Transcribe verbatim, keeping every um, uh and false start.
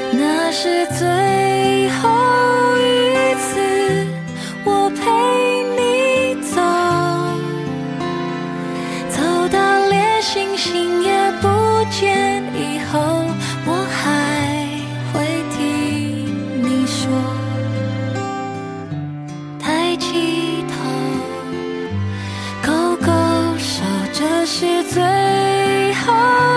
那是最后一次我陪你走，走到连星星也不见以后，我还会听你说，抬起头勾勾手，这是最后